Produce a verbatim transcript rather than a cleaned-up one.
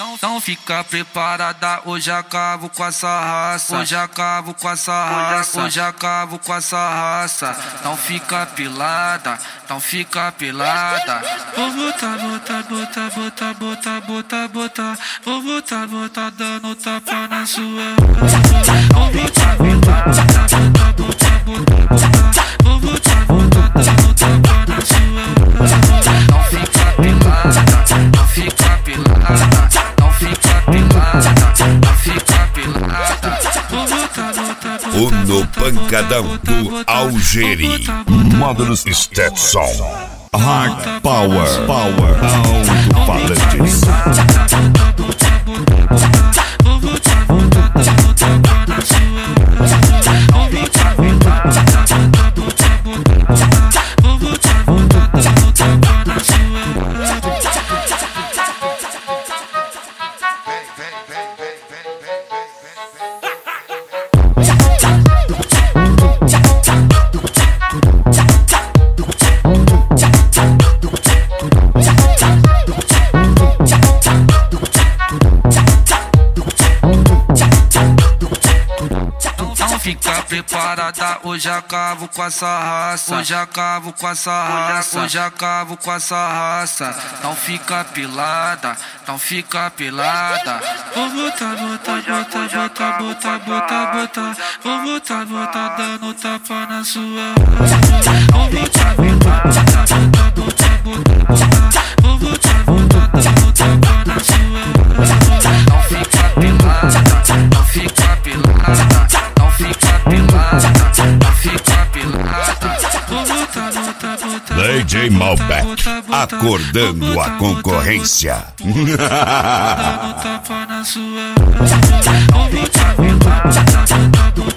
Não fica preparada, hoje acabo com essa raça. Hoje acabo com essa raça. Hoje acabo com essa raça. Não fica pelada, não fica pelada. Vou botar, botar, botar, botar, botar, botar, botar. Vou botar, botar, dando tapa na sua. Vou botar, botar, botar, botar, botar, botar. Vou botar, botar, dando tapa na sua. Não fica pelada, não fica pelada. Não fica pelada, não fica pelada. O no pancadão do Algeri. Mother's Stetson. Hard Power. Power. Alto-falantes. Fica preparada, hoje acabo com essa raça. Hoje acabo com essa raça. Hoje acabo com essa raça. Não fica pelada, não fica pelada. Vou botar, botar, botar, botar, botar, botar, botar. Vou botar, botar, dando tapa na sua. Vou botar, botar, botar, botar, botar, botar. Vou botar, botar, dando tapa na sua. Não fica pelada, não fica pelada. Não fica pelada, não fica pelada. Vou botar, botar, botar. D J Malbec, acordando a concorrência. Dando tapa na sua. Vou botar, botar, botar, botar.